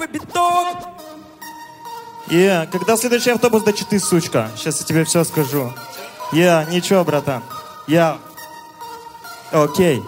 бетон. Когда следующий автобус до Читы, сучка? Сейчас я тебе все скажу. Ничего, братан. Окей.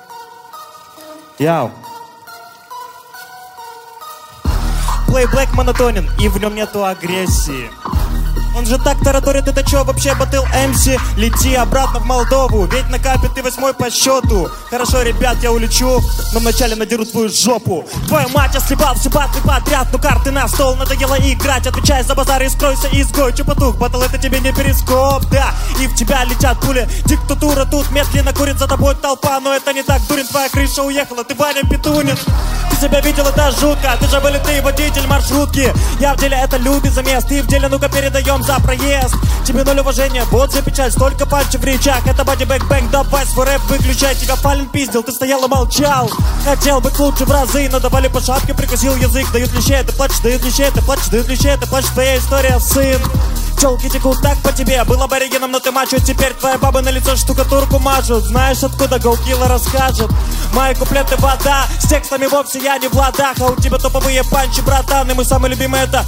Play Black монотонен, и в нем нету агрессии. Он же так тараторит, это чё вообще батл МС? Лети обратно в Молдову, ведь на капе ты 8-й по счету. Хорошо, ребят, я улечу, но вначале надеру твою жопу. Твою мать, я слепал все батлы подряд, ну карты на стол, надоело играть. Отвечай за базар и скройся, изгой, чупатук. Батл это тебе не перископ, да, и в тебя летят пули. Диктатура тут медленно курит, за тобой толпа, но это не так, дурень, твоя крыша уехала, ты Ваня Петунин. Ты себя видел, это жутко, ты же вылитый водитель маршрутки. Я в деле это люди за мест, ты в деле, ну-ка передаем за проезд. Тебе ноль уважения, вот за печаль, столько пальцев в речах. Это бади бэк-бэнг, давай свой рэп выключай. Тебя Фалин пиздил, ты стоял и молчал. Хотел быть лучше в разы, но давали по шапке, прикусил язык. Дают лещей, ты плачешь, дают лещей, ты плачешь, дают лещей, ты плачешь, твоя история, сын. Челки текут так по тебе, был аборигеном, но ты мачо. Теперь твоя баба на лицо штукатурку мажут. Знаешь, откуда Голкилла расскажет? Мои куплеты вода, с текстами вовсе я не в ладах. А у тебя топовые панчи, братан, и мой самый любимый это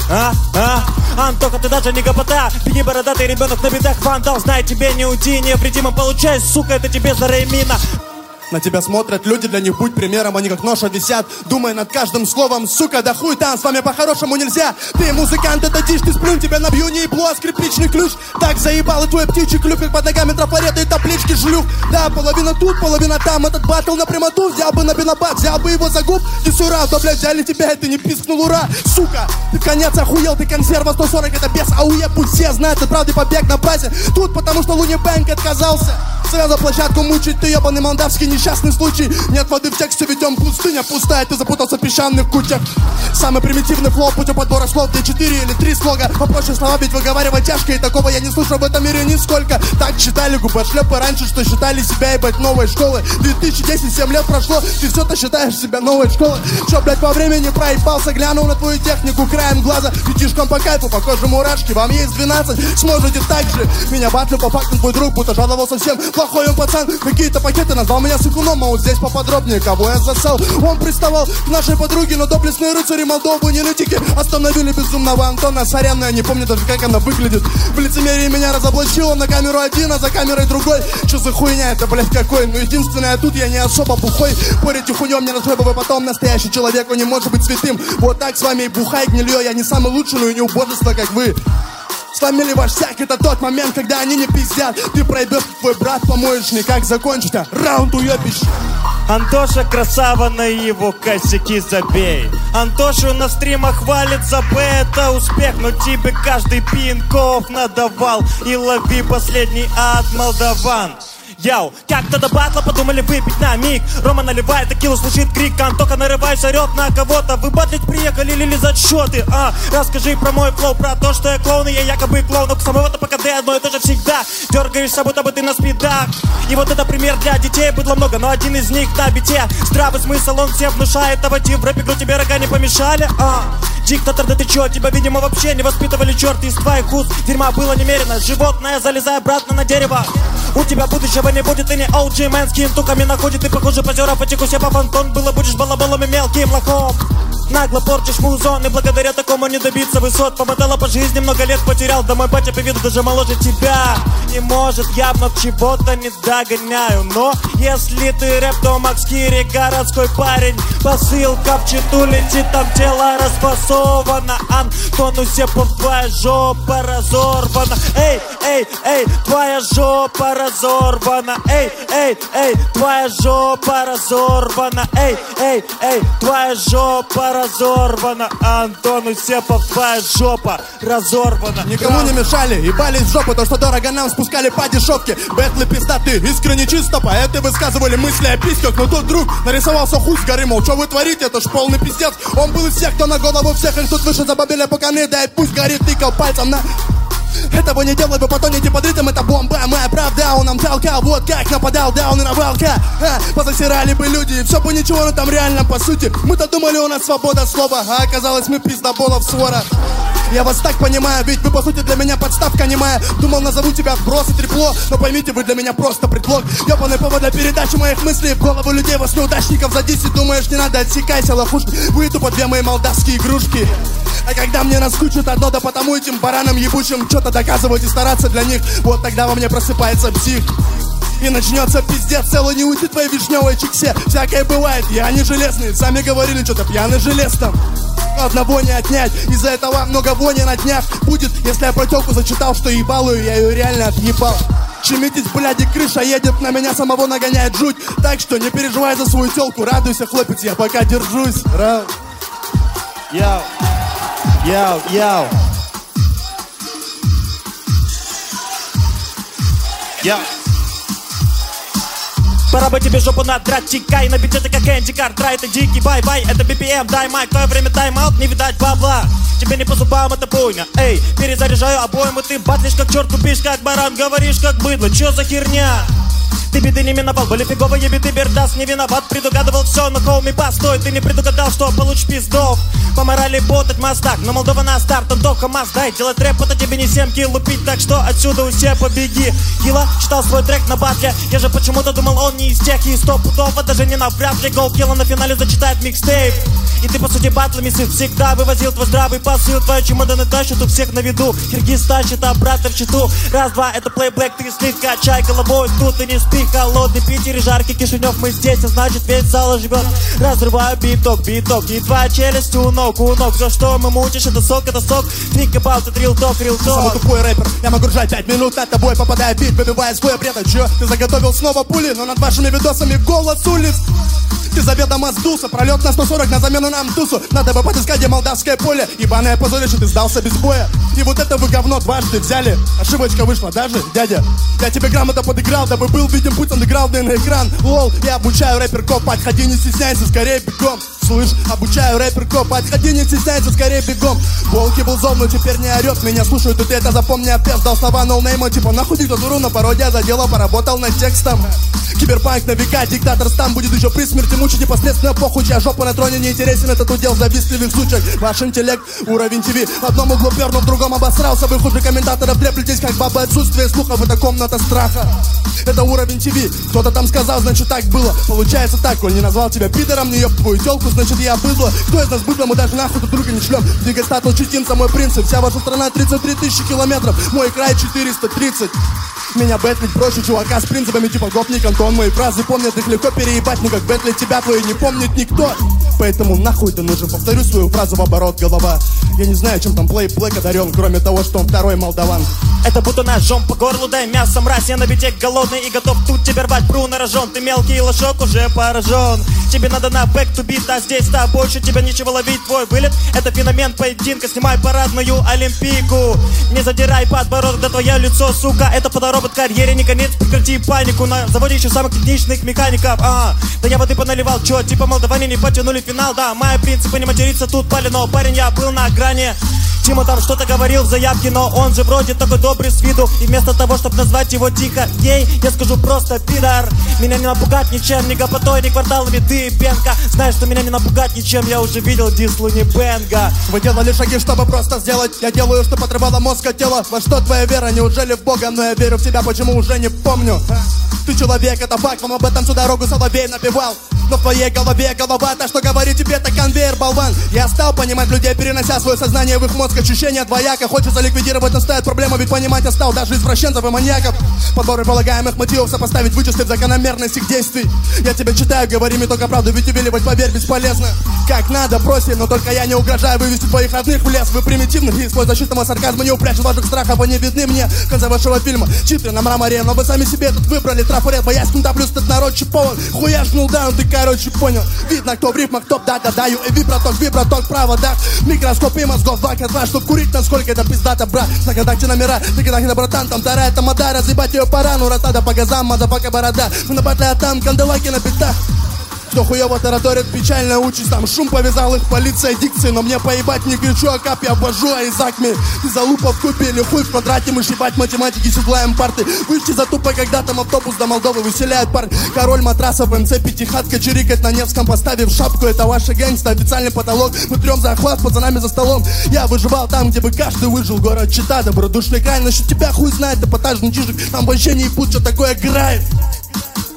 Антоха, ты даже не гопота. Беги, бородатый ребенок на бедах, вандал. Знай, тебе не уйти, невредимо получай, сука, это тебе за Реймина. На тебя смотрят люди, для них будь примером, они как ноша висят. Думай над каждым словом, сука, да хуй там, с вами по-хорошему нельзя. Ты музыкант, это тишь, ты сплюнь, тебя набью, не ебло, а скрипичный ключ. Так заебал и твой птичий клюв, как под ногами трафареты и таблички шлюх. Да, половина тут, половина там, этот батл на прямоту. Взял бы на бинобат, взял бы его за губ. И сура, да, блядь, взяли тебя, и ты не пискнул, ура. Сука, ты в конец охуел, ты консерва 140, это без ауе, пусть все знают, ты правда побег на базе. Тут потому что Луни Бэнк отказался. Связал площадку мучить, ты ебаный молдавский несчастный случай. Нет воды в тексте, ведем пустыня пустая, ты запутался в песчаных кучах. Самый примитивный флоу, путем подбора слов, где 4 или 3 слога. Попроще слова, ведь выговаривать тяжко, и такого я не слышу в этом мире нисколько. Так читали губошлепы раньше, что считали себя, ебать, новой школы. 2010, 7 лет прошло, ты все-то считаешь себя новой школой. Что, блядь, по времени проебался, глянул на твою технику краем глаза. Детишкам по кайфу, по коже мурашки, вам есть 12, сможете так же. Меня батлю по факту твой друг, будто жаловался всем. Плохой он пацан, какие-то пакеты, назвал меня сыкуном, а вот здесь поподробнее, кого я засал. Он приставал к нашей подруге, но доблестные рыцари Молдовы нелюдики остановили безумного Антона Соряна. Я не помню даже, как она выглядит. В лицемерии меня разоблачила на камеру один, а за камерой другой. Что за хуйня это, блядь, какой? Ну единственное, тут я не особо бухой. Порите хуйнем, не разжебывай потом. Настоящий человек, он не может быть святым. Вот так с вами и бухай гнилье. Я не самый лучший, но и не убожество, как вы. Сломили ваш всяк, это тот момент, когда они не пиздят. Ты проебешь, твой брат помоешь, никак закончить, а раунд уебишь. Антоша красава, на его косяки забей. Антошу на стримах хвалит за Б, это успех. Но тебе каждый пинков надавал. И лови последний от молдаван. Яу, как-то до батла подумали выпить на миг. Рома наливает текилу, слышит крик. Антоха нарывается, орет на кого-то. Вы батлить приехали или лизать счеты? Расскажи про мой флоу, про то, что я клоун. И я якобы клоун, но к самого-то по КД одно и то же всегда. Дергаешься, будто бы ты на спидах. И вот это пример для детей. Быдло много, но один из них на бите. Здравый смысл он всем внушает. А войти в рэп игру тебе рога не помешали. Диктатор, да ты чё? Тебя, видимо, вообще не воспитывали, черт из твоих уст. Дерьма было немерено, животное, залезай обратно на дерево. У тебя будущего не будет, и не OG man, с кентуками находит. И похоже позера, потеку себе по фантон. Было будешь балаболом и мелким лохом. Нагло порчишь музон, и благодаря такому не добиться высот. Помотала по жизни, много лет потерял. Да мой батя по виду даже моложе тебя. Не может, явно чего-то не догоняю. Но если ты рэп, то Макс Кири, городской парень. Посылка в Читу летит, там тело расфасовано. Антон Усепов, твоя жопа разорвана. Эй, эй, эй, твоя жопа разорвана. Эй, эй, эй, твоя жопа разорвана. Эй, эй, эй, твоя жопа разорвана. Антон Усепов, твоя жопа разорвана. Никому не мешали, ебались в жопу. То, что дорого нам спускали по дешевке. Бэтлы пиздаты, искренне чисто. Поэты высказывали мысли о письках. Но тут друг нарисовался хуй с горы. Мол, что вы творите, это ж полный пиздец. Он был из всех, кто на голову всех. Их тут выше забабили пуканы. Дай пусть горит, тыкал пальцем на... Этого не делай, вы потонете под ритм, это бомба, моя правда. Он нам толкал, вот как нападал, да, он и навалка. Позасирали бы люди, и все бы ничего, но там реально по сути. Мы-то думали, у нас свобода слова, а оказалось мы пиздоболов свора. Я вас так понимаю, ведь вы по сути для меня подставка немая. Думал, назову тебя вброс и трепло, но поймите, вы для меня просто предлог. Ёбаный повод для передачи моих мыслей в голову людей, вас неудачников за 10. Думаешь, не надо, отсекайся, лохушки. Вы тупо две мои молдавские игрушки. А когда мне наскучит одно, да потому этим баранам ебучим что-то доказывать и стараться для них, вот тогда во мне просыпается псих. И начнется пиздец, целый не уйти твоей вишневой чиксе. Всякое бывает, я не железный. Сами говорили, что-то пьяный желез там. Одного не отнять, из-за этого много вони на днях будет. Если я про тёлку зачитал, что ебалую, я ее реально отъебал. Чемитесь, бляди, крыша едет, на меня самого нагоняет жуть. Так что не переживай за свою тёлку, радуйся, хлопец, я пока держусь. Йоу, йоу, йоу. Йоу. Пора бы тебе жопу надрать, чекай. На бюджете как Энди Картрайт, это дикий бай-бай. Это BPM, дай майк, твое время тайм-аут, не видать бабла. Тебе не по зубам, это буйня. Эй, перезаряжаю обойму, ты батлишь как черт, тупишь как баран, говоришь как быдло, чё за херня? Ты беды не миновал, были фиговые беды, Бердас не виноват. Предугадывал все, но хоуми, постой. Ты не предугадал, что получишь пиздов. По морали ботать мастак, но Молдова на старт, Антоха Маздай. Делать рэп, это тебе не 7 килл лупить, так что отсюда все побеги. Килла читал свой трек на батле, я же почему-то думал, он не из тех. И 100 пудов, это же не навряд ли. Гол Килла на финале зачитает микстейп. И ты по сути батлами сыт всегда вывозил твой здравый посыл. Твои чемоданы тащат у всех на виду. Киргиз тащит обратно в читу. Раз-два, это плейблэк, ты слив, качай головой, тут и не спи. Холодный Питер и жаркий Кишинев, мы здесь, а значит весь зал живет. Разрываю биток, и твоя челюсть у ног. За что мы мучишь, это сок. Think about it, real talk. Самый тупой рэпер, я могу ржать 5 минут над тобой, попадая в бит, выбивая свой бред. А чё, ты заготовил снова пули, но над вашими видосами голос улиц. Ты заведомо сдулся, пролет на 140 на замену нам тусу. Надо бы подыскать, где молдавское поле. Ебаное позорище, ты сдался без боя. И вот это вы говно дважды взяли. Ошибочка вышла даже, дядя. Я тебе грамотно подыграл, дабы был виден путь андеграунда на экран. Лол, я обучаю рэперков, подходи, не стесняйся, скорее бегом. Слышь, обучаю рэперков, подходи, не стесняйся, скорее бегом. Волки был зол, но теперь не орет, меня слушают, и ты это запомни опять. Дал слова ноунейма, типа нахуй диктатуру, на пародия за дело, поработал над текстом. Киберпанк на века, диктатор там будет еще при смерти мучить непосредственно похуй, чья жопа на троне не интересен, этот удел завистливых сучек. Ваш интеллект, уровень ТВ, в одном углу пернул, в другом обосрался. Вы хуже комментаторов треплетесь, как бабы, отсутствие слухов, это комната страха. Это уровень ТВ, кто-то там сказал, значит так было. Получается так, коль не назвал тебя пидором, не еб твою телку, значит я быдло. Кто из нас быдло, мы даже нахуй друг друга не шлем. Двигай статус читинца, мой принцип, вся ваша страна 33 тысячи километров, мой край 430. Меня бэтлить проще чувака с принципами типа гопник Антон. Мои фразы помнят, их легко переебать, но как бэтлить тебя твои не помнит никто. Поэтому нахуй ты нужен, повторю свою фразу в оборот, голова. Я не знаю, чем там плей-блэк одарен, кроме того, что он второй молдаван. Это будто ножом по горлу, дай мясо, мразь. Я на бите голодный и готов тут тебя рвать, пру на рожон. Ты мелкий лошок, уже поражен. Тебе надо на back to beat, а здесь та больше тебя нечего ловить. Твой вылет, это феномен поединка. Снимай парадную олимпийку. Не задирай подбородок, да твое лицо, сука. Это фоторобот карьере, не конец, прекрати панику. На заводе еще самых техничных механиков. Да я воды поналивал, чё, типа молдаване не потянули финал. Да, мои принципы не материться тут пали, но парень, я был на грани. Тима там что-то говорил в заявке, но он же вроде такой добрый с виду. И вместо того, чтобы назвать его тихо гей, я скажу просто пидор. Меня не напугать ничем, ни гопотой, ни кварталами, ты пенка. Знаешь, что меня не напугать ничем, я уже видел дислу не бенга. Вы делали шаги, чтобы просто сделать. Я делаю, что подрывало мозг от тела. Во что твоя вера, неужели в Бога? Но я верю в тебя, почему уже не помню. Ты человек, это факт, вам об этом всю дорогу соловей напевал. Но в твоей голове голова, та, что говорит тебе, это конвейер, болван. Я стал понимать людей, перенося свое сознание в их мозг. Ощущение двояко, хочется ликвидировать, но стоит проблема, ведь понимать я стал даже извращенцев и маньяков. Подборы полагаемых мотивов сопоставить, вычислив закономерность их действий. Я тебя читаю, говори мне только правду, ведь увиливать, поверь, бесполезно. Как надо, бросить, но только я не угрожаю вывести твоих родных в лес. Вы примитивных и свой защитного сарказма не упрячь ваших страхов, они видны мне в конце вашего фильма. Читры на мраморе, но вы сами себе тут выбрали трафарет, боясь кнута, плюс этот народ чипован. Хуяшнул даун, ты короче понял. Видно, кто в рифмах топ, да, даю. И вибраток, право, да. Микроскоп и мозгов, два, два, чтоб курить, насколько это пиздато, брат. На контакте номера, ты когда братан, там вторая тамада, разъебать ее пора, ну раз надо по газам, мазафака борода. Мы на батле, а там канделаки на битах. Кто хуёво тараторит, печальная участь. Там шум повязал их, полиция дикции. Но мне поебать, не кричу, а кап я обвожу, а Изакми. Ты залупа в купе или хуй в квадрате. Мы шибать математики, седлаем парты. Выйти за тупо, когда там автобус до Молдовы выселяет парень. Король матрасов, МЦ, пятихатка, чирикает на Невском, поставив шапку. Это ваша гэнгста, официальный потолок. Мы трем захват, пацанами за столом. Я выживал там, где бы каждый выжил. Город Чита, добродушный край. Насчет тебя хуй знает, эпатажный чижик. Там вообще не ебут, что такое играет.